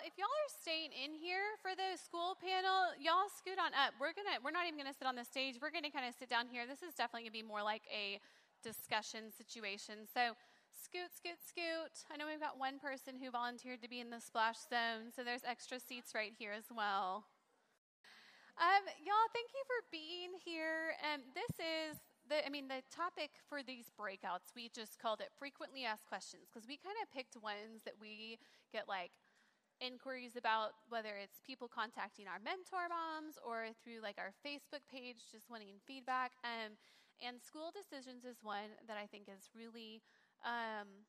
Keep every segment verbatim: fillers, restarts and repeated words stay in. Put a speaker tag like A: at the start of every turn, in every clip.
A: if y'all are staying in here for the school panel, y'all scoot on up. We're gonna, we're not even gonna sit on the stage. We're gonna kind of sit down here. This is definitely gonna be more like a discussion situation. So scoot, scoot, scoot. I know we've got one person who volunteered to be in the splash zone, so there's extra seats right here as well. Um, y'all, thank you for being here. Um, this is the, I mean, the topic for these breakouts, we just called it frequently asked questions, because we kind of picked ones that we get like inquiries about, whether it's people contacting our mentor moms or through like our Facebook page, just wanting feedback. Um, and school decisions is one that I think is really um,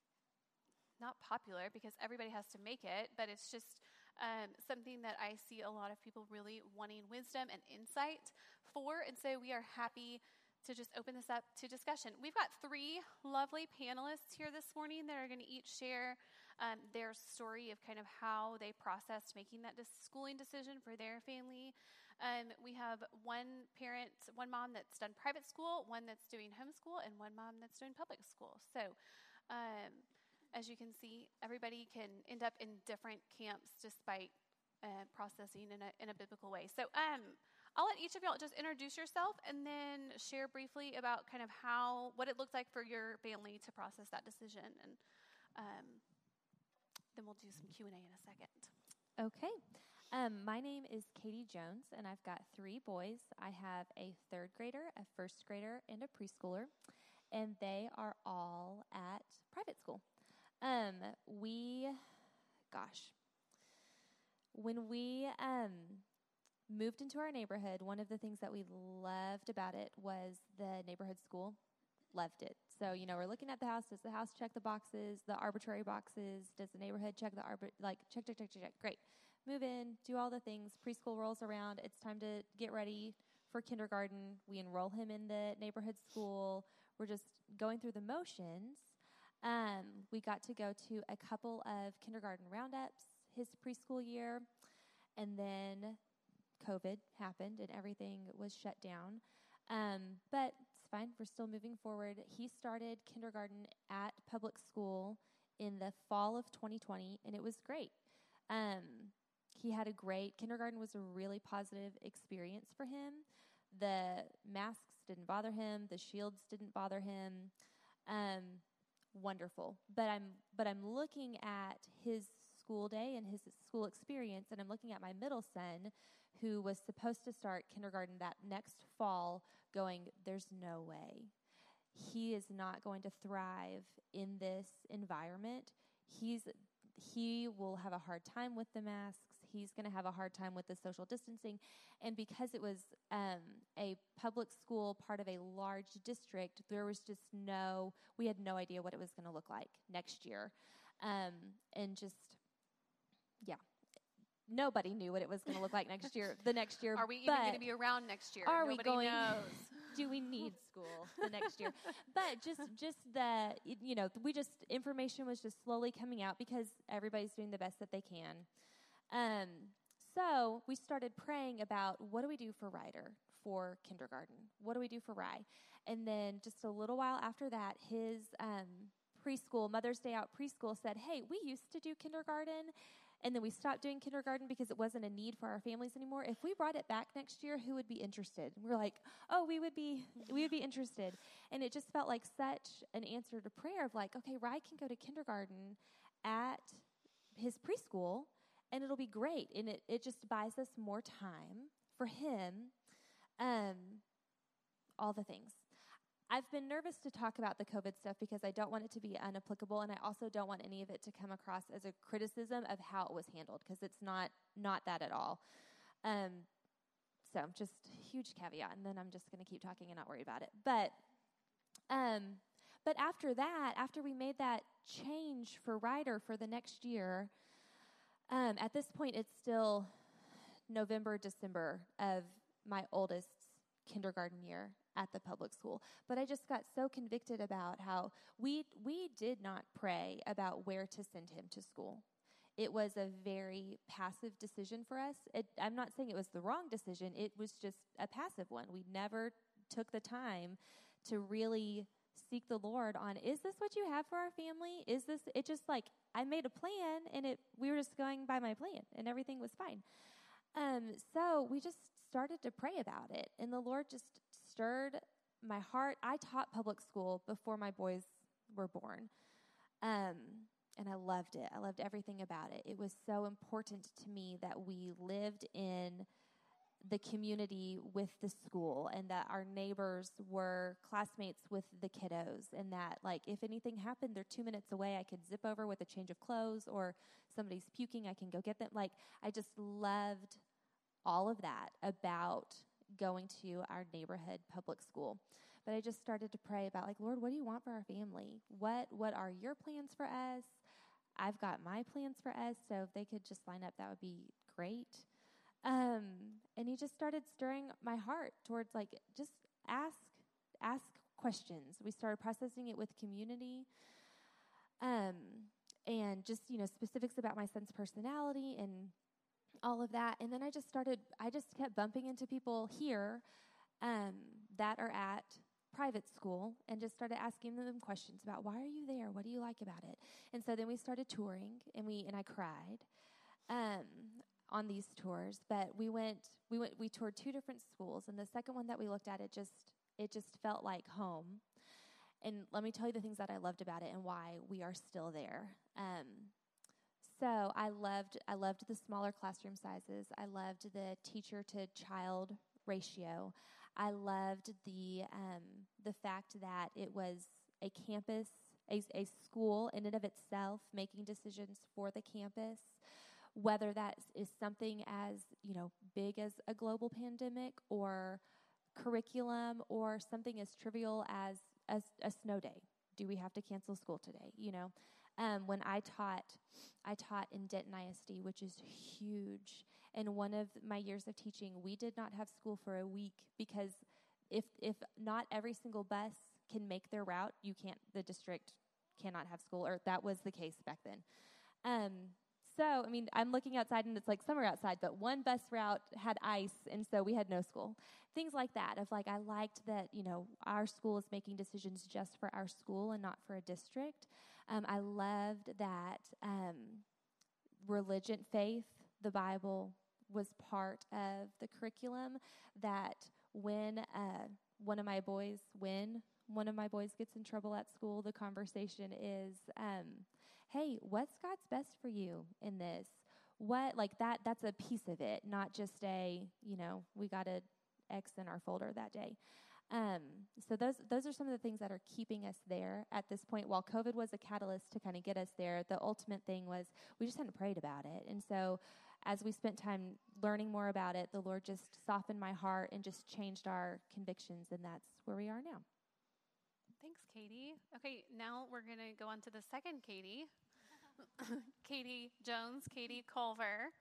A: not popular because everybody has to make it, but it's just um, something that I see a lot of people really wanting wisdom and insight for. And so we are happy to just open this up to discussion. We've got three lovely panelists here this morning that are going to each share um, their story of kind of how they processed making that schooling decision for their family. Um, we have one parent, one mom that's done private school, one that's doing homeschool, and one mom that's doing public school. So um, as you can see, everybody can end up in different camps despite uh, processing in a, in a biblical way. So um, I'll let each of y'all just introduce yourself and then share briefly about kind of how, what it looked like for your family to process that decision. And um, then we'll do some Q and A in a second.
B: Okay. Um, my name is Katie Jones, and I've got three boys. I have a third grader, a first grader, and a preschooler, and they are all at private school. Um, we, gosh, when we um, moved into our neighborhood, one of the things that we loved about it was the neighborhood school. Loved it. So, you know, we're looking at the house. Does the house check the boxes, the arbitrary boxes? Does the neighborhood check the, arbit- like, check, check, check, check, check. Great. Move in, do all the things. Preschool rolls around. It's time to get ready for kindergarten. We enroll him in the neighborhood school. We're just going through the motions. Um, we got to go to a couple of kindergarten roundups his preschool year, and then COVID happened and everything was shut down. Um, but it's fine. We're still moving forward. He started kindergarten at public school in the fall of twenty twenty, and it was great. Um, he had a great, kindergarten was a really positive experience for him. The masks didn't bother him. The shields didn't bother him. Um, wonderful. But I'm, but I'm looking at his school day and his school experience, and I'm looking at my middle son, who was supposed to start kindergarten that next fall, going, there's no way. He is not going to thrive in this environment. He's he will have a hard time with the masks. He's going to have a hard time with the social distancing. And because it was um, a public school, part of a large district, there was just no, we had no idea what it was going to look like next year. Um, and just, yeah. Nobody knew what it was going to look like next year, the next year.
A: Are we even going to be around next year?
B: Are
A: Nobody
B: we going,
A: knows.
B: Do we need school the next year? But just, just the, you know, we just, information was just slowly coming out because everybody's doing the best that they can. Um, so we started praying about, what do we do for Ryder for kindergarten? What do we do for Rye? And then just a little while after that, his um, preschool, Mother's Day Out preschool said, hey, we used to do kindergarten, and then we stopped doing kindergarten because it wasn't a need for our families anymore. If we brought it back next year, who would be interested? And we're like, oh, we would be we would be interested. And it just felt like such an answer to prayer of like, okay, Rye can go to kindergarten at his preschool, and it'll be great. And it, it just buys us more time for him, um, all the things. I've been nervous to talk about the COVID stuff because I don't want it to be unapplicable, and I also don't want any of it to come across as a criticism of how it was handled, because it's not not that at all. Um, so just huge caveat, and then I'm just going to keep talking and not worry about it. But um, but after that, after we made that change for Ryder for the next year, um, at this point it's still November, December of my oldest's kindergarten year at the public school. But I just got so convicted about how we we did not pray about where to send him to school. It was a very passive decision for us. It, I'm not saying it was the wrong decision. It was just a passive one. We never took the time to really seek the Lord on, is this what you have for our family? Is this, it just like, I made a plan and it, we were just going by my plan and everything was fine. Um, so we just started to pray about it, and the Lord just stirred my heart. I taught public school before my boys were born. Um, and I loved it. I loved everything about it. It was so important to me that we lived in the community with the school, and that our neighbors were classmates with the kiddos, and that, like, if anything happened, they're two minutes away. I could zip over with a change of clothes, or somebody's puking, I can go get them. Like, I just loved all of that about going to our neighborhood public school. But I just started to pray about, like, Lord, what do you want for our family? What what are your plans for us? I've got my plans for us, so if they could just line up, that would be great. Um, and he just started stirring my heart towards, like, just ask, ask questions. We started processing it with community, um, and just, you know, specifics about my son's personality and all of that. And then I just started, I just kept bumping into people here, um, that are at private school, and just started asking them questions about, why are you there? What do you like about it? And so then we started touring, and we, and I cried, um, on these tours, but we went, we went, we toured two different schools, and the second one that we looked at, it just, it just felt like home. And let me tell you the things that I loved about it and why we are still there. Um, so I loved, I loved the smaller classroom sizes. I loved the teacher to child ratio. I loved the, um, the fact that it was a campus, a, a school in and of itself, making decisions for the campus. Whether that is something as, you know, big as a global pandemic, or curriculum, or something as trivial as, as a snow day. Do we have to cancel school today? You know, um, when I taught, I taught in Denton I S D, which is huge. And one of my years of teaching, we did not have school for a week, because if if not every single bus can make their route, you can't, the district cannot have school, or that was the case back then. Um, So, I mean, I'm looking outside, and it's like summer outside, but one bus route had ice, and so we had no school. Things like that, of like, I liked that, you know, our school is making decisions just for our school and not for a district. Um, I loved that um, religion, faith, the Bible was part of the curriculum, that when uh, one of my boys, when one of my boys gets in trouble at school, the conversation is, um, hey, what's God's best for you in this? What, like that, that's a piece of it, not just a, you know, we got a X in our folder that day. Um, so those those are some of the things that are keeping us there at this point. While COVID was a catalyst to kind of get us there, the ultimate thing was we just hadn't prayed about it. And so as we spent time learning more about it, the Lord just softened my heart and just changed our convictions, and that's where we are now.
A: Thanks, Katie. Okay, now we're going to go on to the second Katie. Katie Jones, Katie Culver.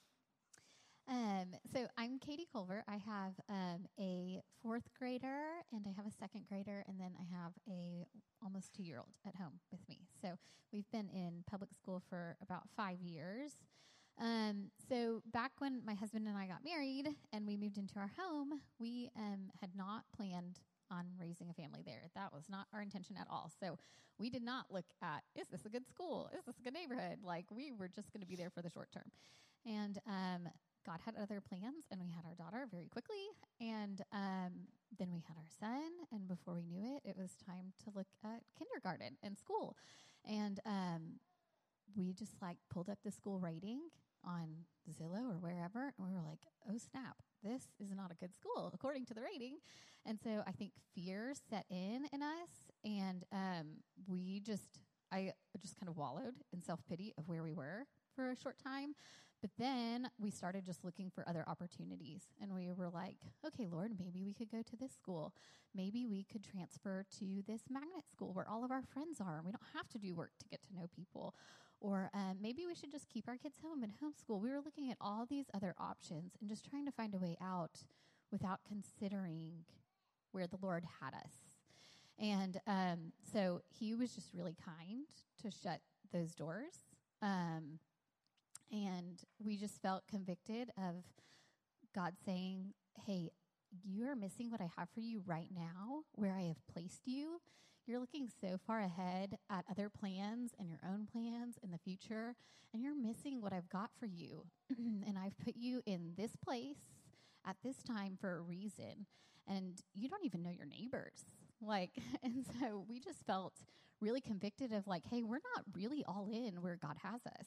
C: Um, so I'm Katie Culver. I have um, a fourth grader, and I have a second grader, and then I have a almost two-year-old at home with me. So we've been in public school for about five years. Um, so back when my husband and I got married and we moved into our home, we um, had not planned on raising a family there. That was not our intention at all. So we did not look at, is this a good school? Is this a good neighborhood? Like, we were just going to be there for the short term. And um, God had other plans, and we had our daughter very quickly. And um, then we had our son. And before we knew it, it was time to look at kindergarten and school. And um, we just like pulled up the school rating on Zillow or wherever. And we were like, oh, snap. This is not a good school, according to the rating. And so I think fear set in in us, and um, we just, I just kind of wallowed in self-pity of where we were for a short time. But then we started just looking for other opportunities, and we were like, okay, Lord, maybe we could go to this school. Maybe we could transfer to this magnet school where all of our friends are, and we don't have to do work to get to know people. Or um, maybe we should just keep our kids home and homeschool. We were looking at all these other options and just trying to find a way out without considering where the Lord had us. And um, so he was just really kind to shut those doors. Um, and we just felt convicted of God saying, hey, you are missing what I have for you right now, where I have placed you. You're looking so far ahead at other plans and your own plans in the future, and you're missing what I've got for you. And I've put you in this place at this time for a reason, and you don't even know your neighbors. Like, and so we just felt really convicted of like, hey, we're not really all in where God has us.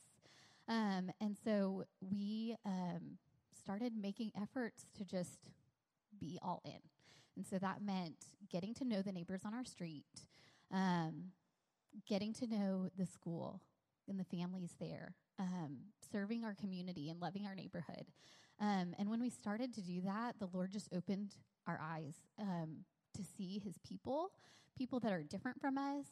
C: Um, and so we um, started making efforts to just be all in. And so that meant getting to know the neighbors on our street, um, getting to know the school and the families there, um, serving our community and loving our neighborhood. Um, and when we started to do that, the Lord just opened our eyes um, to see his people, people that are different from us,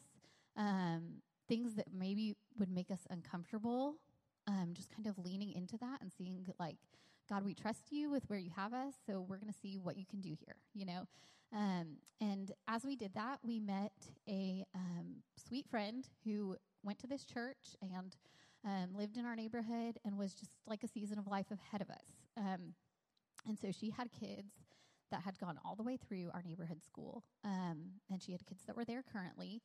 C: um, things that maybe would make us uncomfortable, um, just kind of leaning into that and seeing like, God, we trust you with where you have us, so we're going to see what you can do here, you know. Um, and as we did that, we met a um, sweet friend who went to this church and um, lived in our neighborhood and was just like a season of life ahead of us. Um, and so she had kids that had gone all the way through our neighborhood school, um, and she had kids that were there currently.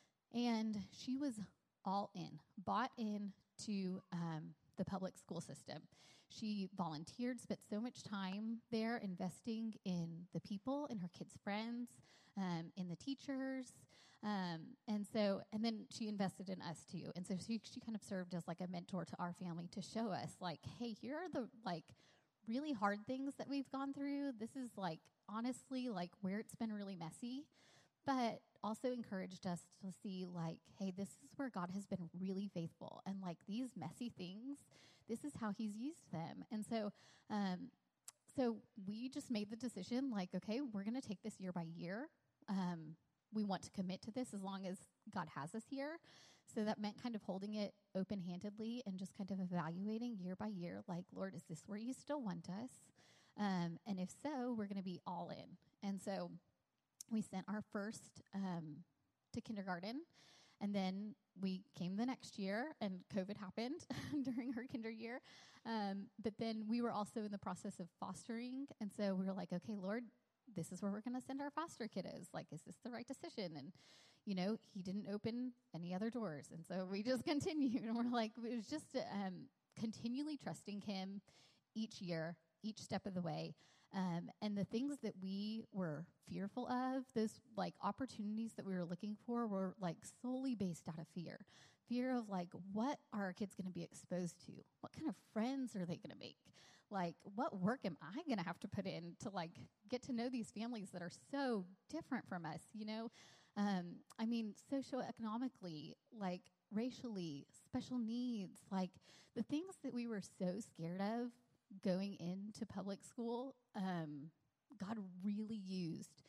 C: And she was all in, bought in to um, the public school system. She volunteered, spent so much time there investing in the people, in her kids' friends, um, in the teachers. Um, and so, and then she invested in us too. And so she, she kind of served as like a mentor to our family to show us like, hey, here are the like really hard things that we've gone through. This is like, honestly, like where it's been really messy, but also encouraged us to see like, hey, this is where God has been really faithful. And like these messy things, this is how he's used them. And so, um, so we just made the decision like, okay, we're going to take this year by year. Um, we want to commit to this as long as God has us here. So that meant kind of holding it open-handedly and just kind of evaluating year by year, like, Lord, is this where you still want us? Um, and if so, we're going to be all in. And so we sent our first um, to kindergarten, and then we came the next year, and COVID happened during her kinder year. Um, but then we were also in the process of fostering, and so we were like, okay, Lord, this is where we're going to send our foster kiddos. Like, is this the right decision? And, you know, he didn't open any other doors, and so we just continued, and we're like, it was just um, continually trusting him each year, each step of the way. Um, and the things that we were fearful of, those like opportunities that we were looking for were like solely based out of fear. Fear of like, what are our kids going to be exposed to? What kind of friends are they going to make? Like, what work am I going to have to put in to like get to know these families that are so different from us, you know? Um, I mean, socioeconomically, like racially, special needs, like the things that we were so scared of going into public school, um, God really used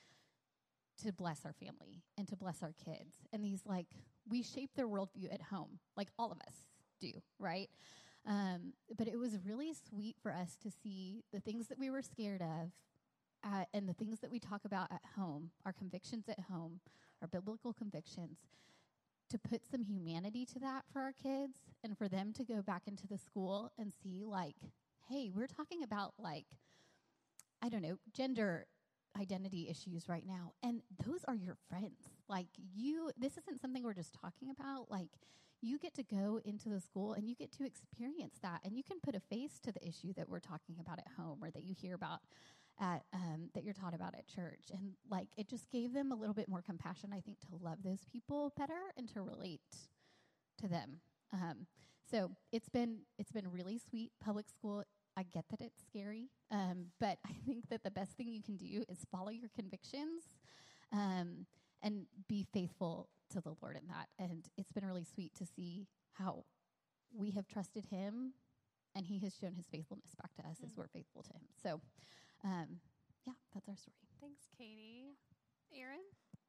C: to bless our family and to bless our kids. And these, like, we shape their worldview at home, like all of us do, right? Um, but it was really sweet for us to see the things that we were scared of uh, and the things that we talk about at home, our convictions at home, our biblical convictions, to put some humanity to that for our kids and for them to go back into the school and see, like, hey, we're talking about, like, I don't know, gender identity issues right now. And those are your friends. Like, you, this isn't something we're just talking about. Like, you get to go into the school and you get to experience that. And you can put a face to the issue that we're talking about at home or that you hear about at, um, that you're taught about at church. And, like, it just gave them a little bit more compassion, I think, to love those people better and to relate to them. Um, so it's been, it's been really sweet. Public school, I get that it's scary, um, but I think that the best thing you can do is follow your convictions um, and be faithful to the Lord in that. And it's been really sweet to see how we have trusted him and he has shown his faithfulness back to us mm. as we're faithful to him. So, um, yeah, that's our story.
A: Thanks, Katie. Erin?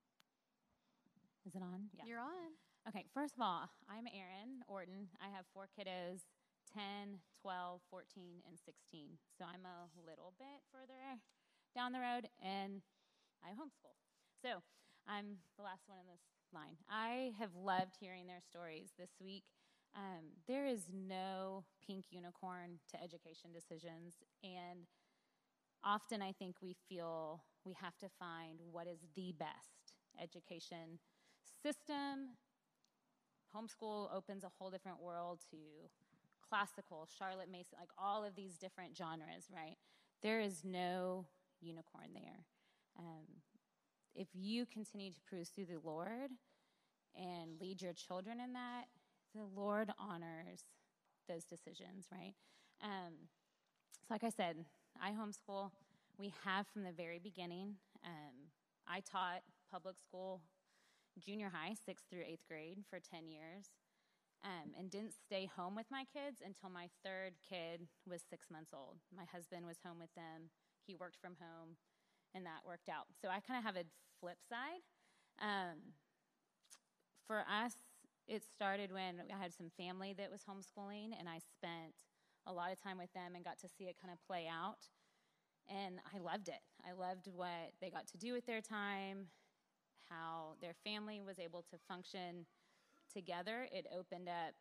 D: Is it on? Yeah.
A: You're on.
D: Okay, first of all, I'm Erin Orton. I have four kiddos. ten, twelve, fourteen, and sixteen. So I'm a little bit further down the road, and I homeschool. So I'm the last one in this line. I have loved hearing their stories this week. Um, there is no pink unicorn to education decisions, and often I think we feel we have to find what is the best education system. Homeschool opens a whole different world to classical, Charlotte Mason, like all of these different genres, right? There is no unicorn there. Um, if you continue to pursue the Lord and lead your children in that, the Lord honors those decisions, right? Um, so like I said, I homeschool. We have from the very beginning. Um, I taught public school, junior high, sixth through eighth grade for ten years, um, and didn't stay home with my kids until my third kid was six months old. My husband was home with them. He worked from home, and that worked out. So I kind of have a flip side. Um, for us, it started when I had some family that was homeschooling, and I spent a lot of time with them and got to see it kind of play out. And I loved it. I loved what they got to do with their time, how their family was able to function together. It opened up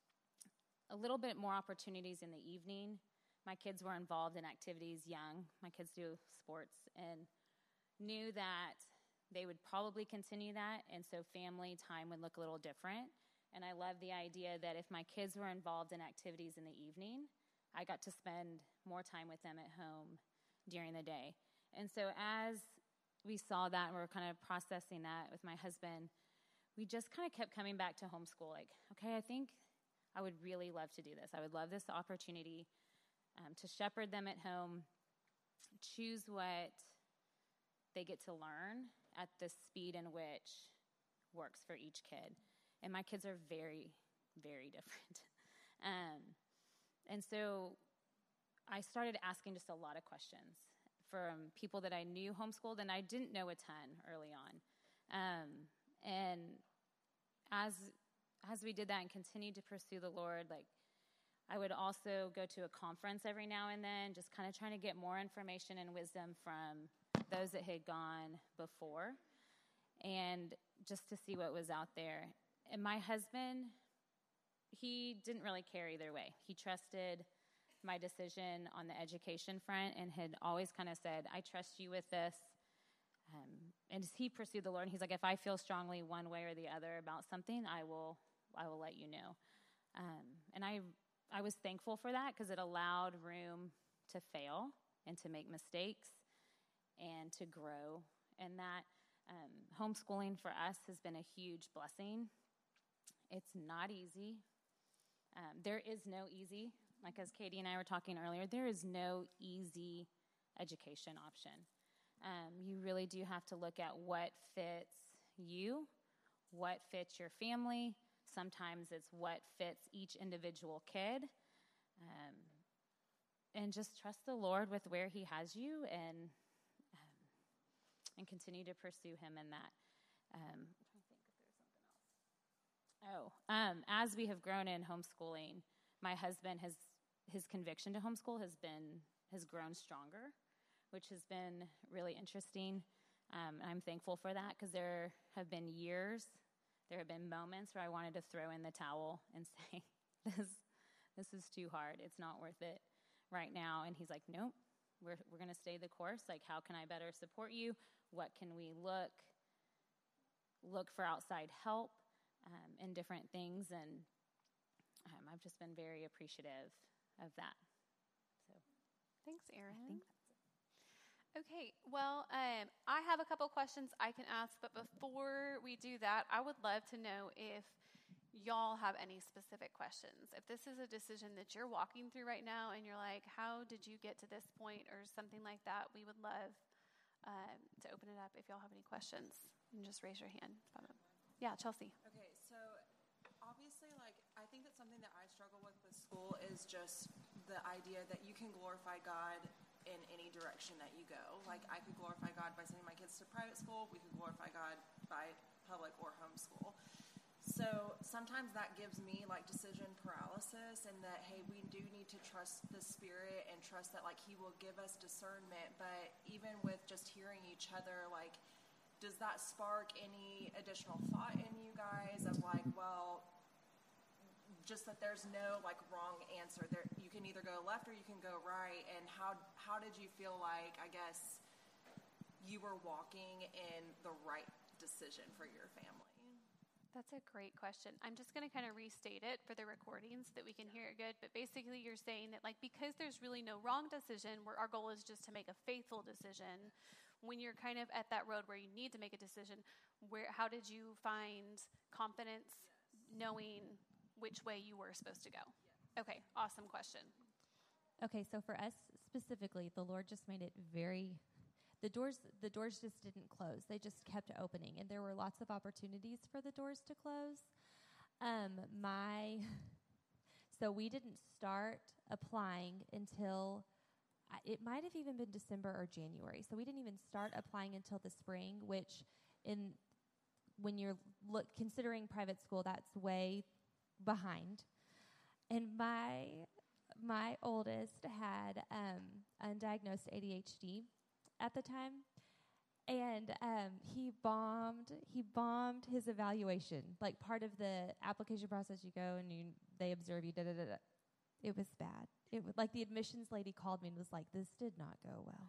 D: a little bit more opportunities in the evening. My kids were involved in activities young. My kids do sports and knew that they would probably continue that, and so family time would look a little different. And I love the idea that if my kids were involved in activities in the evening, I got to spend more time with them at home during the day. And so as we saw that and we were kind of processing that with my husband, we just kind of kept coming back to homeschool. Like, okay, I think I would really love to do this. I would love this opportunity um, to shepherd them at home, choose what they get to learn at the speed in which works for each kid. And my kids are very, very different. Um, and so I started asking just a lot of questions from people that I knew homeschooled, and I didn't know a ton early on. Um, and as as we did that and continued to pursue the Lord, like I would also go to a conference every now and then, just kind of trying to get more information and wisdom from those that had gone before, and just to see what was out there. And my husband, he didn't really care either way. He trusted my decision on the education front and had always kind of said, I trust you with this. Um, and as he pursued the Lord, he's like, if I feel strongly one way or the other about something, I will I will let you know. Um, and I I was thankful for that because it allowed room to fail and to make mistakes and to grow. And that um, homeschooling for us has been a huge blessing. It's not easy. Um, there is no easy. Like as Katie and I were talking earlier, there is no easy education option. Um, you really do have to look at what fits you, what fits your family. Sometimes it's what fits each individual kid. Um, and just trust the Lord with where he has you and um, and continue to pursue him in that. Um, I'm trying to think if there's something else. Oh, um, as we have grown in homeschooling, my husband has, his conviction to homeschool has been, has grown stronger, which has been really interesting. Um, and I'm thankful for that because there have been years, there have been moments where I wanted to throw in the towel and say, this, this is too hard. It's not worth it right now. And he's like, nope, we're, we're going to stay the course. Like, how can I better support you? What can we look, look for outside help um, in different things? And um, I've just been very appreciative of that. So,
A: thanks, Erin.
D: I think that's it.
A: Okay, well, um, I have a couple questions I can ask, but before we do that, I would love to know if y'all have any specific questions. If this is a decision that you're walking through right now and you're like, how did you get to this point or something like that, we would love um, to open it up if y'all have any questions. And just raise your hand. Yeah, Chelsea.
E: Okay, so obviously, like, I think that something that I struggle with with school is just the idea that you can glorify God in any direction that you go. Like, I could glorify God by sending my kids to private school. We could glorify God by public or homeschool. So sometimes that gives me, like, decision paralysis, and that, hey, we do need to trust the Spirit and trust that, like, he will give us discernment. But even with just hearing each other, like, does that spark any additional thought in you guys of, like, well, just that there's no, like, wrong answer. There, you can either go left or you can go right. And how how did you feel like, I guess, you were walking in the right decision for your family?
A: That's a great question. I'm just going to kind of restate it for the recording so that we can hear it good. But basically, you're saying that, like, because there's really no wrong decision, where our goal is just to make a faithful decision. When you're kind of at that road where you need to make a decision, where how did you find confidence knowing which way you were supposed to go? Okay, awesome question.
B: Okay, so for us specifically, the Lord just made it very. The doors, the doors just didn't close. They just kept opening, and there were lots of opportunities for the doors to close. Um, my, so we didn't start applying until uh, it might have even been December or January. So we didn't even start applying until the spring, which, in when you're look considering private school, that's way behind. And my my oldest had um, undiagnosed A D H D at the time, and um, he bombed. He bombed his evaluation. Like, part of the application process, you go and you they observe you. Da da da da. It was bad. It was like the admissions lady called me and was like, "This did not go well."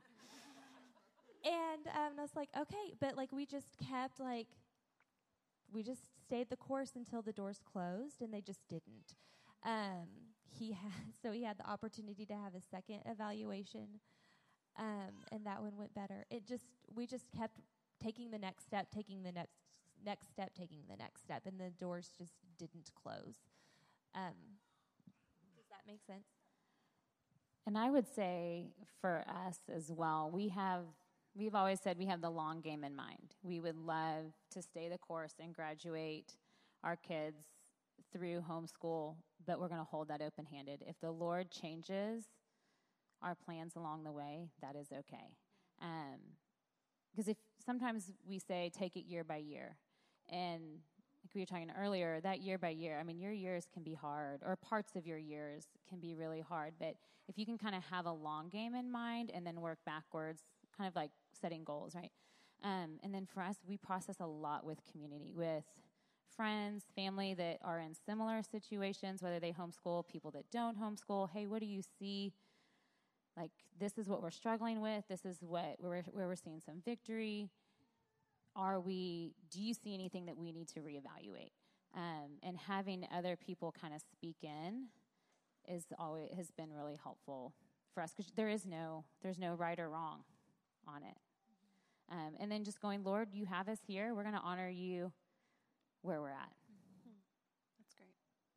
B: and um, I was like, "Okay," but like we just kept like we just stayed the course until the doors closed, and they just didn't. Um, he had so he had the opportunity to have a second evaluation. Um, and that one went better. It just we just kept taking the next step, taking the next next step, taking the next step, and the doors just didn't close. Um, does that make sense?
D: And I would say for us as well, we have we've always said we have the long game in mind. We would love to stay the course and graduate our kids through homeschool, but we're going to hold that open-handed. If the Lord changes our plans along the way, that is okay. Because um, if sometimes we say take it year by year, and like we were talking earlier, that year by year, I mean, your years can be hard, or parts of your years can be really hard, but if you can kind of have a long game in mind and then work backwards, kind of like setting goals, right? Um, and then for us, we process a lot with community, with friends, family that are in similar situations, whether they homeschool, people that don't homeschool. Hey, what do you see? Like, this is what we're struggling with. This is what where we're, where we're seeing some victory. Are we? Do you see anything that we need to reevaluate? Um, and having other people kind of speak in is always has been really helpful for us, because there is no there's no right or wrong on it. Um, and then just going, Lord, you have us here. We're going to honor you where we're at.
A: That's great.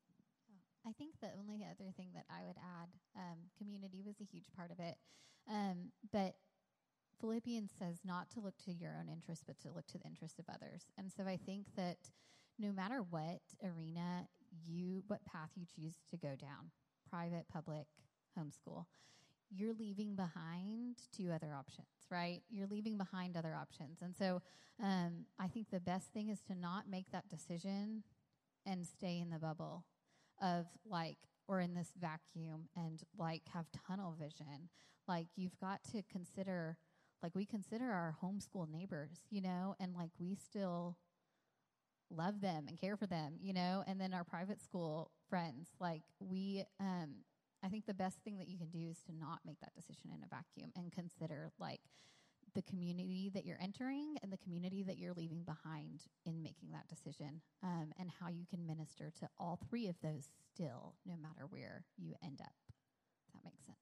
C: I think the only other thing that I would add, um, community was a huge part of it. Um, but Philippians says not to look to your own interests, but to look to the interests of others. And so I think that no matter what arena you, what path you choose to go down, private, public, homeschool, you're leaving behind two other options, right? You're leaving behind other options. And so um, I think the best thing is to not make that decision and stay in the bubble of like, or in this vacuum and like have tunnel vision. Like, you've got to consider, like we consider our homeschool neighbors, you know, and like we still love them and care for them, you know, and then our private school friends, like we, um, I think the best thing that you can do is to not make that decision in a vacuum and consider like the community that you're entering and the community that you're leaving behind in making that decision, um, and how you can minister to all three of those still, no matter where you end up. Does that make sense?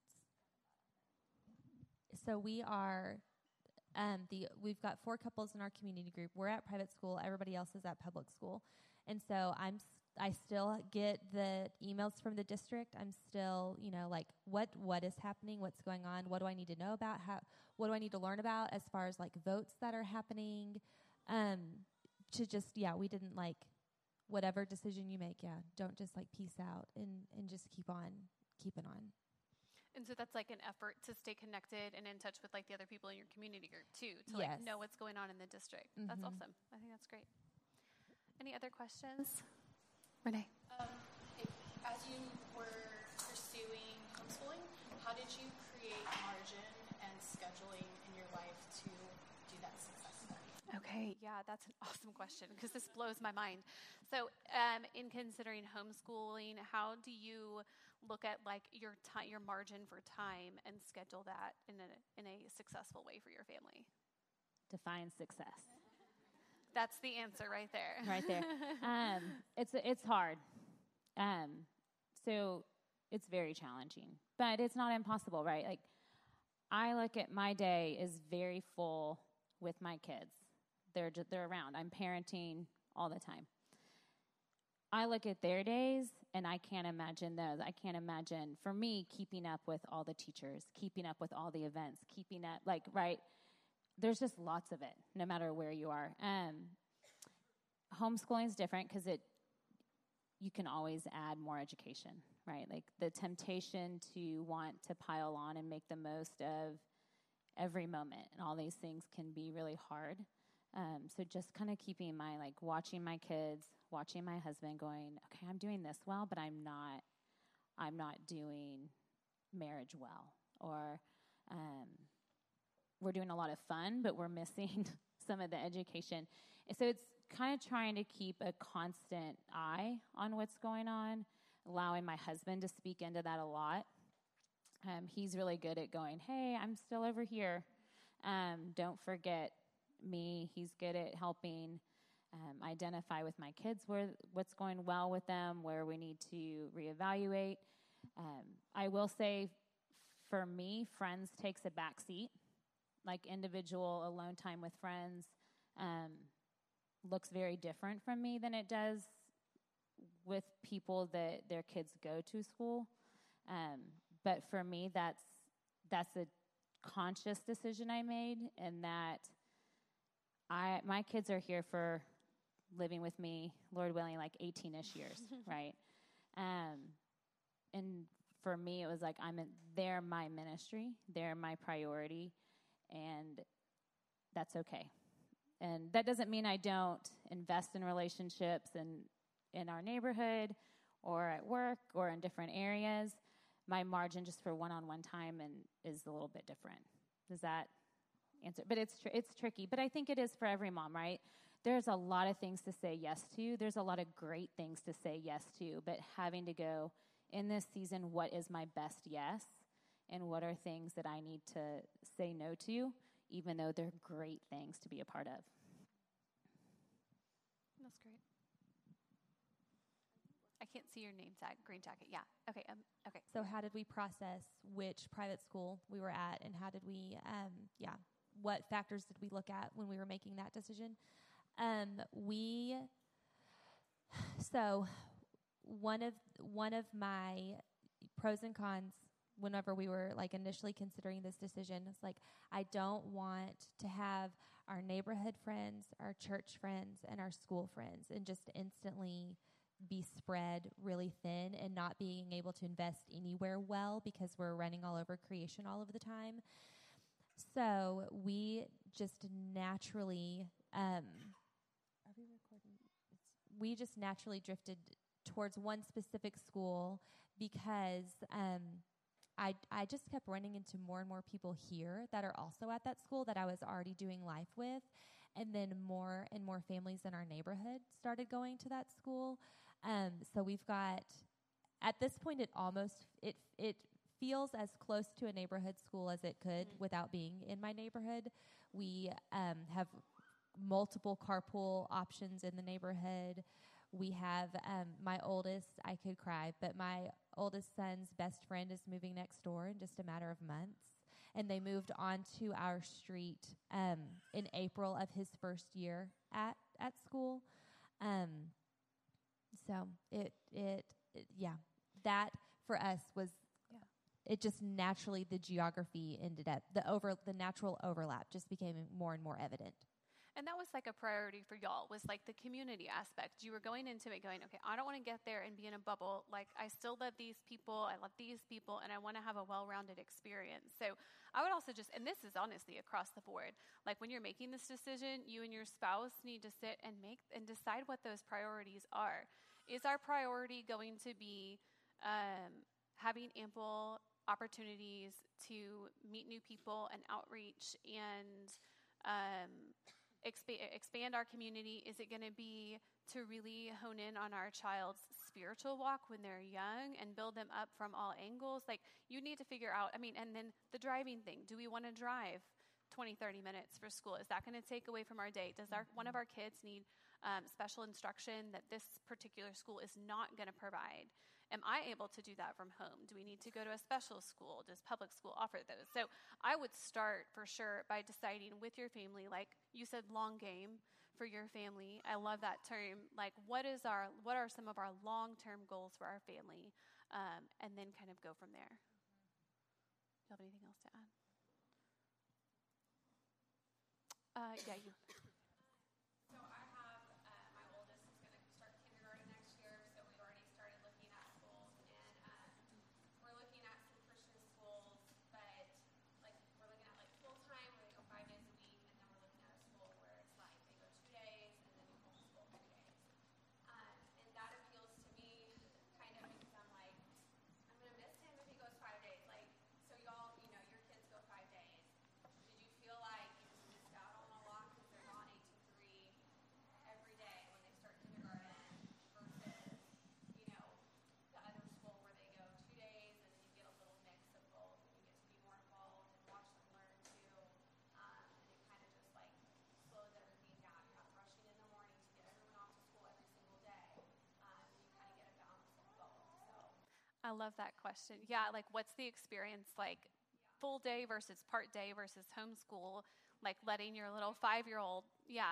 B: So we are, um, the we've got four couples in our community group. We're at private school. Everybody else is at public school. And so I'm, s- I still get the emails from the district. I'm still, you know, like what, what is happening? What's going on? What do I need to know about? How, what do I need to learn about as far as like votes that are happening? Um, to just, yeah, we didn't like whatever decision you make. Yeah. Don't just like peace out and, and just keep on keeping on.
A: And so that's like an effort to stay connected and in touch with like the other people in your community group too, to
B: Yes.
A: like know what's going on in the district. That's
B: Mhm.
A: awesome. I think that's great. Any other questions? Renee.
F: Um, if, as you were pursuing homeschooling, how did you create margin and scheduling in your life to do that successfully?
A: Okay, yeah, that's an awesome question because this blows my mind. So, um, in considering homeschooling, how do you look at like your time, your margin for time, and schedule that in a in a successful way for your family?
D: Define success.
A: That's the answer right there.
D: Right there. Um, it's it's hard. Um, so it's very challenging, but it's not impossible, right? Like, I look at my day as very full with my kids. They're just, they're around. I'm parenting all the time. I look at their days, and I can't imagine those. I can't imagine, for me, keeping up with all the teachers, keeping up with all the events, keeping up, like, right? There's just lots of it, no matter where you are. Um, homeschooling is different because it, you can always add more education, right? Like, the temptation to want to pile on and make the most of every moment and all these things can be really hard. Um, so just kind of keeping my, like, watching my kids, watching my husband going, okay, I'm doing this well, but I'm not, I'm not doing marriage well. Or um, we're doing a lot of fun, but we're missing some of the education. And so it's kind of trying to keep a constant eye on what's going on, allowing my husband to speak into that a lot. Um, he's really good at going, hey, I'm still over here. Um, don't forget me. He's good at helping um, identify with my kids where what's going well with them, where we need to reevaluate. Um, I will say, for me, friends takes a back seat. Like, individual alone time with friends um, looks very different from me than it does with people that their kids go to school. Um, but for me, that's that's a conscious decision I made, and that I my kids are here for living with me, Lord willing, like eighteen-ish years, right? Um, and for me, it was like, I'm in, they're my ministry, they're my priority, and that's okay. And that doesn't mean I don't invest in relationships and in our neighborhood or at work or in different areas. My margin just for one-on-one time and is a little bit different. Does that answer? But it's tr- it's tricky. But I think it is for every mom, right? There's a lot of things to say yes to. There's a lot of great things to say yes to. But having to go, in this season, what is my best yes? And what are things that I need to say no to, even though they're great things to be a part of?
A: That's great. I can't see your name tag, green jacket. Yeah. Okay. Um, okay.
B: So how did we process which private school we were at, and how did we, um, yeah, what factors did we look at when we were making that decision? Um, we, so one of one of my pros and cons whenever we were like initially considering this decision is like, I don't want to have our neighborhood friends, our church friends, and our school friends and just instantly be spread really thin and not being able to invest anywhere well because we're running all over creation all of the time. So we just naturally, um, are we recording? It's, we just naturally drifted towards one specific school because um, I I just kept running into more and more people here that are also at that school that I was already doing life with, and then more and more families in our neighborhood started going to that school. Um, so we've got, at this point, it almost, it it feels as close to a neighborhood school as it could mm-hmm. without being in my neighborhood. We um, have multiple carpool options in the neighborhood. We have, um, my oldest, I could cry, but my oldest son's best friend is moving next door in just a matter of months. And they moved onto our street um, in April of his first year at, at school. Um So it, it, it, yeah, that for us was, yeah. It just naturally, the geography ended up, the over, the natural overlap just became more and more evident.
A: And that was like a priority for y'all, was like the community aspect. You were going into it going, okay, I don't want to get there and be in a bubble. Like, I still love these people, I love these people, and I want to have a well-rounded experience. So I would also just, and this is honestly across the board, like when you're making this decision, you and your spouse need to sit and make and decide what those priorities are. Is our priority going to be um, having ample opportunities to meet new people and outreach and um, expa- expand our community? Is it going to be to really hone in on our child's spiritual walk when they're young and build them up from all angles? Like, you need to figure out, I mean, and then the driving thing. Do we want to drive twenty, thirty minutes for school? Is that going to take away from our day? Does our one of our kids need um, special instruction that this particular school is not going to provide? Am I able to do that from home? Do we need to go to a special school? Does public school offer those? So I would start for sure by deciding with your family, like you said, long game for your family. I love that term. Like, what is our, what are some of our long-term goals for our family? Um, and then kind of go from there. Do you have anything else to add? Uh, yeah, you.
G: So I have uh, my oldest is going to start kindergarten next year, so we've already started looking at schools, and um, we're looking at some Christian schools, but like we're looking at like full time where they go five days a week, and then we're looking at a school where it's like they go two days and then you homeschool two days, um, and that appeals to me kind of because I'm like I'm going to miss him if he goes five days. Like so, y'all, you know, your kids go five days. Did you feel like you just missed out on a lot because they're not eight to three every day when they start kindergarten versus, you know, the other school where they go two days and then you get a little mix of both and you get to be more involved and watch them learn too. Um, and it kind of just like slows everything down. You're not rushing in the morning to get everyone off to school every single day. Um, and you kind of get a balance of both. So
A: I love that question. Yeah, like what's the experience like full day versus part day versus homeschool, like letting your little five-year-old, yeah,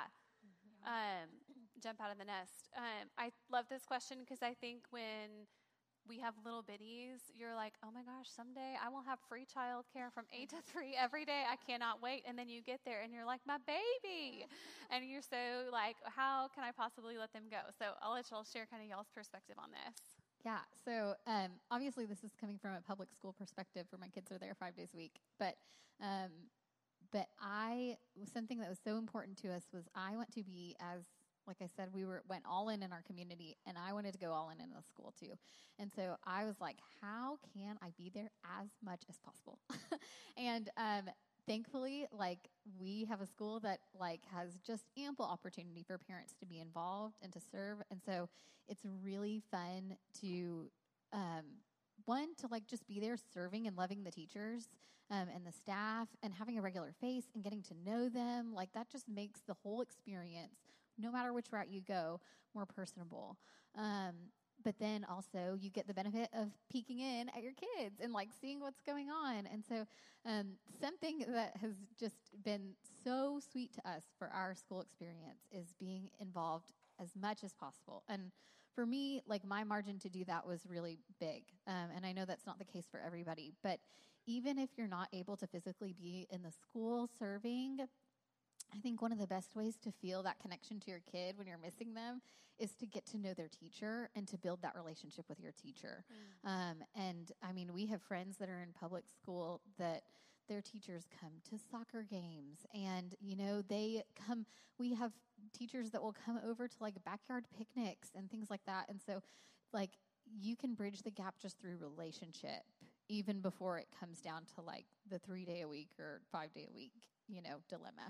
A: um, jump out of the nest. Um, I love this question because I think when we have little bitties, you're like, oh my gosh, someday I will have free childcare from eight to three every day. I cannot wait. And then you get there and you're like, my baby. And you're so like, how can I possibly let them go? So I'll let y'all share kind of y'all's perspective on this.
C: Yeah, so um, obviously this is coming from a public school perspective where my kids are there five days a week. But um, but I, something that was so important to us was I want to be, as like I said, we were went all in in our community, and I wanted to go all in in the school too. And so I was like, how can I be there as much as possible? and um, thankfully, like we have a school that like has just ample opportunity for parents to be involved and to serve. And so it's really fun to, um, one, to like just be there serving and loving the teachers um, and the staff and having a regular face and getting to know them. Like that just makes the whole experience, no matter which route you go, more personable. Um, but then also you get the benefit of peeking in at your kids and like seeing what's going on. And so um, something that has just been so sweet to us for our school experience is being involved as much as possible. And for me, like my margin to do that was really big. Um, and I know that's not the case for everybody, but even if you're not able to physically be in the school serving, I think one of the best ways to feel that connection to your kid when you're missing them is to get to know their teacher and to build that relationship with your teacher. Mm. Um, and I mean, we have friends that are in public school that their teachers come to soccer games and, you know, they come, we have teachers that will come over to like backyard picnics and things like that. And so like you can bridge the gap just through relationship, even before it comes down to like the three day a week or five day a week, you know, dilemma.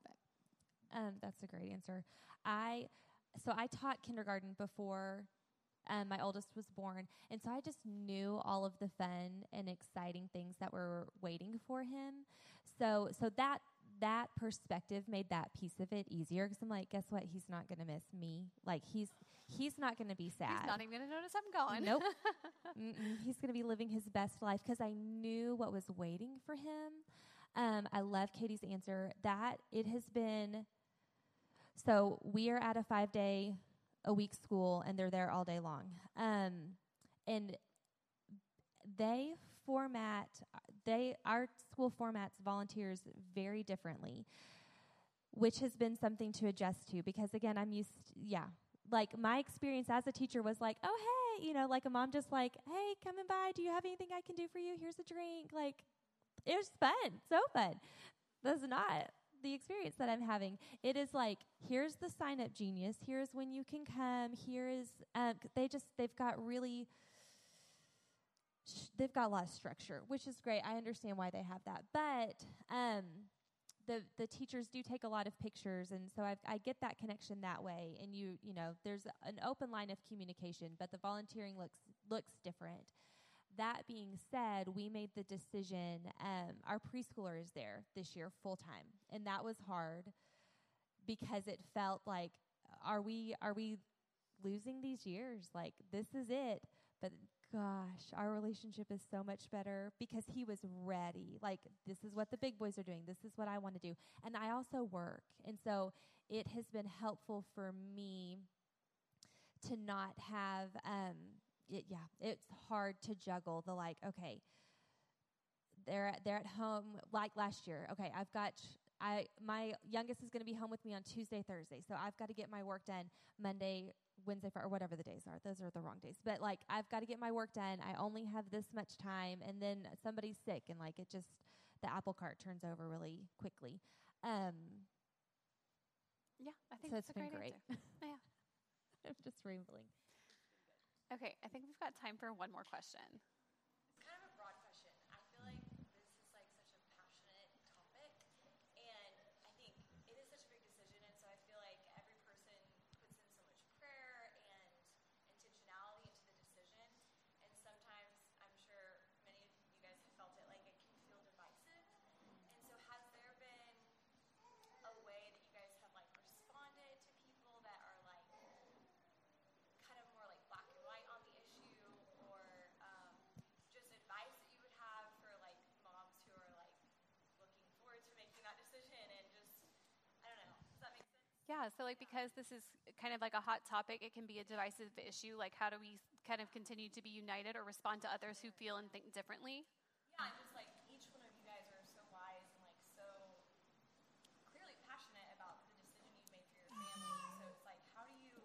B: Um, that's a great answer. I so I taught kindergarten before um, my oldest was born, and so I just knew all of the fun and exciting things that were waiting for him. So so that that perspective made that piece of it easier because I'm like, guess what? He's not going to miss me. Like he's he's not going to be sad.
A: He's not even going to notice I'm gone.
B: Nope. He's going to be living his best life because I knew what was waiting for him. Um, I love Katie's answer. That it has been. So we are at a five-day-a-week school, and they're there all day long. Um, and they format, they our school formats volunteers very differently, which has been something to adjust to because, again, I'm used to, yeah. Like, my experience as a teacher was like, oh, hey, you know, like a mom just like, hey, coming by, do you have anything I can do for you? Here's a drink. Like, it was fun, so fun. That's not the experience that I'm having. It is like, here's the sign up genius. Here's when you can come. Here is, um, they just, they've got really, sh- they've got a lot of structure, which is great. I understand why they have that. But um, the the teachers do take a lot of pictures. And so I've, I get that connection that way. And you, you know, there's an open line of communication, but the volunteering looks, looks different. that being said, we made the decision, um, our preschooler is there this year full time. And that was hard because it felt like, are we, are we losing these years? Like, this is it. But gosh, our relationship is so much better because he was ready. Like, this is what the big boys are doing. This is what I want to do. And I also work. And so it has been helpful for me to not have, um, it, yeah, it's hard to juggle the like, okay, they're, they're at home like last year. Okay, I've got, I my youngest is going to be home with me on Tuesday, Thursday. So I've got to get my work done Monday, Wednesday, or whatever the days are. Those are the wrong days. But, like, I've got to get my work done. I only have this much time. And then somebody's sick, and, like, it just, the apple cart turns over really quickly. Um,
A: Yeah, I think
B: so
A: that's
B: it's
A: a
B: been
A: great
B: great.
A: answer. Yeah.
B: I'm just rambling.
A: Okay, I think we've got time for one more question.
H: It's kind of a broad question. I feel like this is like such a passionate topic, and I think it is such a big decision, and so I feel like every person puts in so much prayer and intentionality into the decision, and sometimes I'm sure many of you guys have felt it, like it can feel divisive. And so has there been a way that you guys have like responded to people that are like kind of more like black and white on the issue, or um, just advice that you would have for like moms who are like looking forward to making that decision, and just, I don't know, does that make sense?
A: Yeah, so like because this is kind of like a hot topic, it can be a divisive issue. Like, how do we kind of continue to be united or respond to others who feel and think differently?
H: Yeah, and just like each one of you guys are so wise and like so clearly passionate about the decision you've made for your family. So it's like, how do you,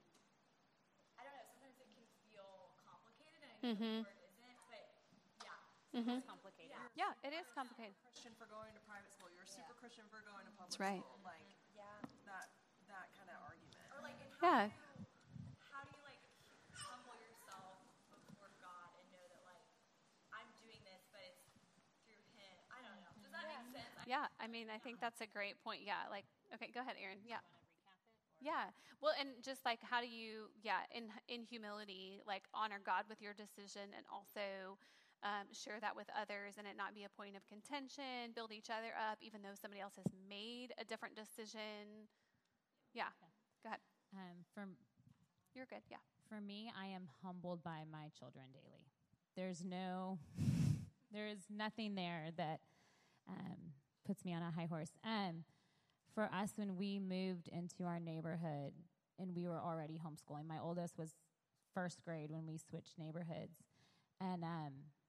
H: I don't know, sometimes it can feel complicated, and I know
A: Mhm.
H: the word isn't, but yeah.
A: Mhm.
D: It's complicated.
A: Yeah, it is complicated.
E: Christian for going to private school. You're a super Christian for going to public
A: That's right.
E: school. Like
H: Yeah.
E: that that kind of argument.
H: Or like, and how
A: Yeah.
H: do you, how do you like humble yourself before God and know that like I'm doing this, but it's through Him? I don't know. Does that make sense? I-
A: Yeah, I mean, I think that's a great point. Yeah, like, okay, go ahead, Erin. Yeah.
D: Want to recap it? Or?
A: Yeah. Well, and just like, how do you, yeah, in in humility, like honor God with your decision, and also um, share that with others, and it not be a point of contention. Build each other up, even though somebody else has made a different decision. Yeah. Go ahead.
D: Um, for
A: You're good. Yeah.
D: For me, I am humbled by my children daily. There's no, there is nothing there that um, puts me on a high horse. Um, for us, when we moved into our neighborhood, and we were already homeschooling, my oldest was first grade when we switched neighborhoods, and um,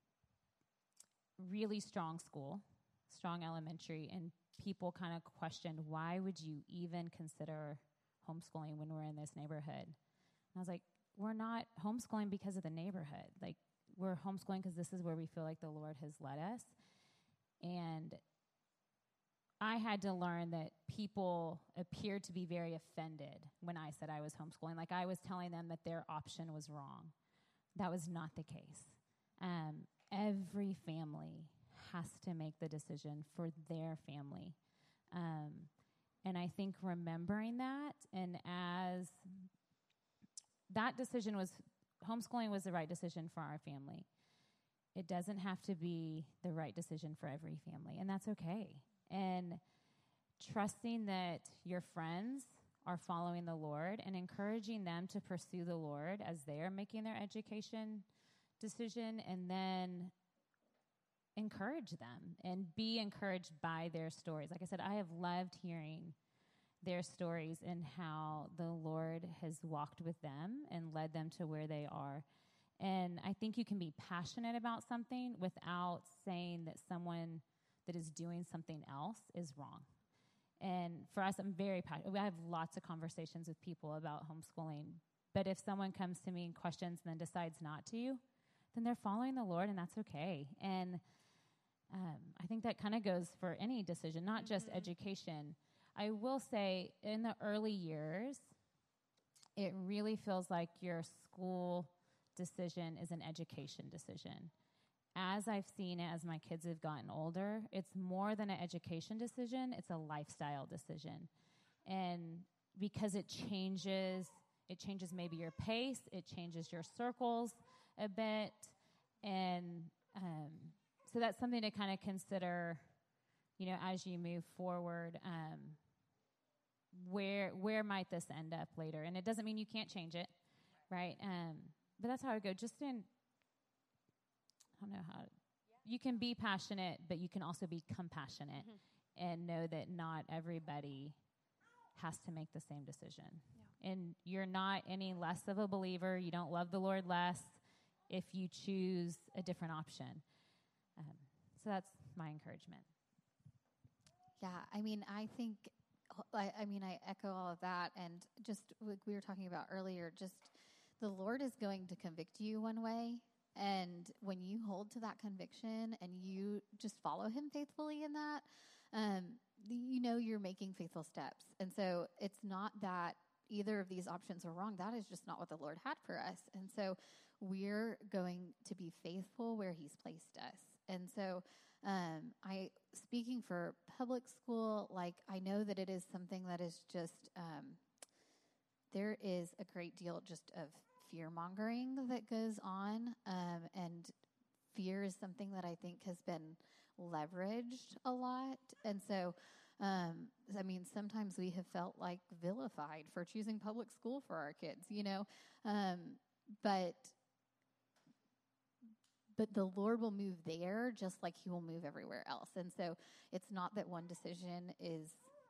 D: really strong school, strong elementary, and people kind of questioned, why would you even consider homeschooling when we're in this neighborhood? And I was like, we're not homeschooling because of the neighborhood. Like, we're homeschooling because this is where we feel like the Lord has led us. And I had to learn that people appeared to be very offended when I said I was homeschooling. Like, I was telling them that their option was wrong. That was not the case. Um, every family has to make the decision for their family. Um, and I think remembering that, and as that decision was, homeschooling was the right decision for our family. It doesn't have to be the right decision for every family, and that's okay. And trusting that your friends are following the Lord and encouraging them to pursue the Lord as they are making their education decision, and then encourage them and be encouraged by their stories. Like I said, I have loved hearing their stories and how the Lord has walked with them and led them to where they are. And I think you can be passionate about something without saying that someone that is doing something else is wrong. And for us, I'm very passionate. I have lots of conversations with people about homeschooling. But if someone comes to me and questions and then decides not to, then they're following the Lord, and that's okay. And um, I think that kind of goes for any decision, not mm-hmm. just education. I will say in the early years, it really feels like your school decision is an education decision. As I've seen it, as my kids have gotten older, it's more than an education decision, it's a lifestyle decision. And because it changes, it changes maybe your pace, it changes your circles a bit, and um, so that's something to kind of consider, you know, as you move forward. Um, where where might this end up later? And it doesn't mean you can't change it, right? Um, but that's how I go. Just in, I don't know how, you can be passionate, but you can also be compassionate mm-hmm. and know that not everybody has to make the same decision. Yeah. And you're not any less of a believer. You don't love the Lord less if you choose a different option. Um, so that's my encouragement.
C: Yeah, I mean, I think, I, I mean, I echo all of that. And just like we were talking about earlier, just the Lord is going to convict you one way. And when you hold to that conviction and you just follow him faithfully in that, um, you know you're making faithful steps. And so it's not that either of these options are wrong. That is just not what the Lord had for us. And so we're going to be faithful where he's placed us. And so um, I, speaking for public school, like I know that it is something that is just, um, there is a great deal just of fear mongering that goes on. Um, and fear is something that I think has been leveraged a lot. And so, um, I mean, sometimes we have felt like vilified for choosing public school for our kids, you know, um, but But the Lord will move there just like he will move everywhere else. And so it's not that one decision is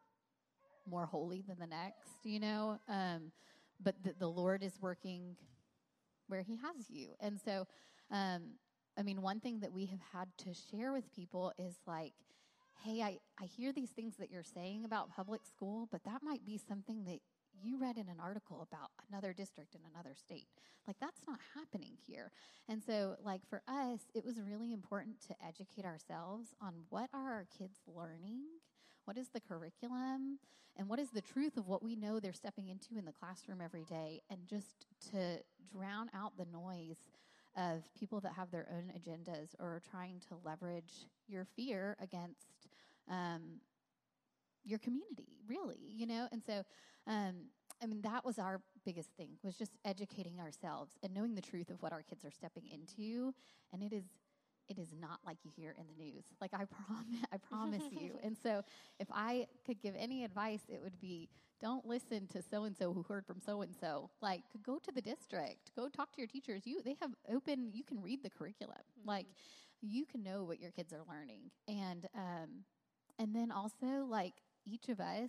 C: more holy than the next, you know, um, but the, the Lord is working where he has you. And so, um, I mean, one thing that we have had to share with people is like, hey, I, I hear these things that you're saying about public school, but that might be something that you read in an article about another district in another state. Like, that's not happening here. And so, like, for us, it was really important to educate ourselves on what are our kids learning, what is the curriculum, and what is the truth of what we know they're stepping into in the classroom every day, and just to drown out the noise of people that have their own agendas or are trying to leverage your fear against um, your community, really, you know? And so, um, I mean, that was our biggest thing, was just educating ourselves and knowing the truth of what our kids are stepping into. And it is, it is not like you hear in the news. Like, I promise, I promise you. And so if I could give any advice, it would be, don't listen to so-and-so who heard from so-and-so. Like, go to the district, go talk to your teachers. You, they have open, you can read the curriculum. Mm-hmm. Like, you can know what your kids are learning. And, um, and then also, like, each of us,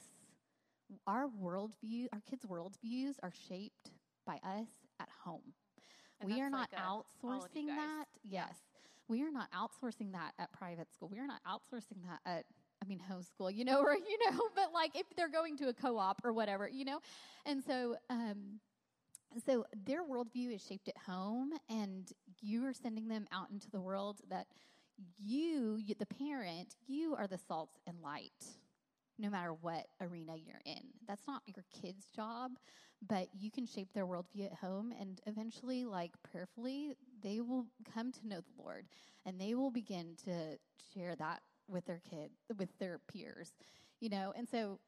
C: our worldview, our kids' worldviews are shaped by us at home. And we are not like a, outsourcing that. Yes. We are not outsourcing that at private school. We are not outsourcing that at, I mean, homeschool, you know, or, you know, but like if they're going to a co-op or whatever, you know. And so, um, so their worldview is shaped at home, and you are sending them out into the world that you, you the parent, you are the salt and light, no matter what arena you're in. That's not your kid's job, but you can shape their worldview at home, and eventually, like, prayerfully, they will come to know the Lord, and they will begin to share that with their kid, with their peers, you know. And so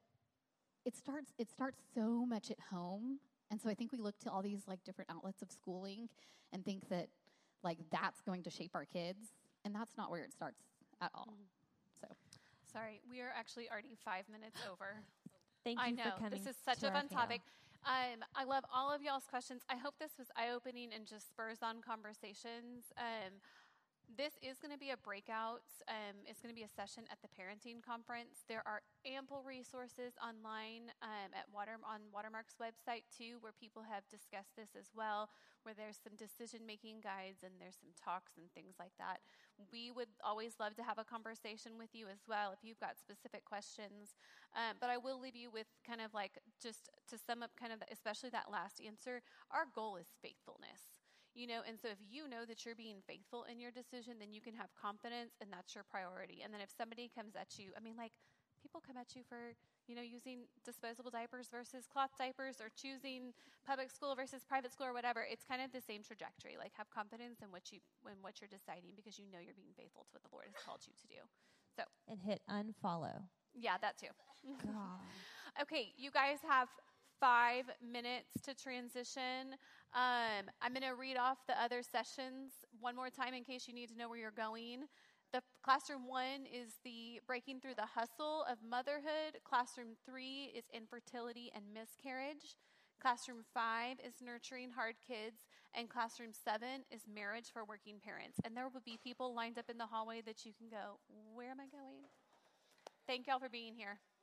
C: it starts, it starts so much at home. And so I think we look to all these, like, different outlets of schooling and think that, like, that's going to shape our kids, and that's not where it starts at all. Mm-hmm. So.
A: Sorry, we are actually already five minutes over.
B: Thank you
A: I know.
B: for coming.
A: This is such a fun topic. Um, I love all of y'all's questions. I hope this was eye-opening and just spurs on conversations. Um, this is going to be a breakout. Um, it's going to be a session at the parenting conference. There are ample resources online um, at Water on Watermark's website too, where people have discussed this as well, where there's some decision-making guides and there's some talks and things like that. We would always love to have a conversation with you as well if you've got specific questions. Um, but I will leave you with kind of like, just to sum up kind of, especially that last answer, our goal is faithfulness. You know, and so if you know that you're being faithful in your decision, then you can have confidence, and that's your priority. And then if somebody comes at you, I mean, like, people come at you for, you know, using disposable diapers versus cloth diapers, or choosing public school versus private school, or whatever. It's kind of the same trajectory. Like, have confidence in what you, in what you're deciding, because you know you're being faithful to what the Lord has called you to do. So.
B: And hit unfollow.
A: Yeah, that too.
B: God.
A: Okay, you guys have five minutes to transition. Um, I'm going to read off the other sessions one more time in case you need to know where you're going. The classroom one is the breaking through the hustle of motherhood. Classroom three is infertility and miscarriage. Classroom five is nurturing hard kids. And classroom seven is marriage for working parents. And there will be people lined up in the hallway that you can go, where am I going? Thank y'all for being here.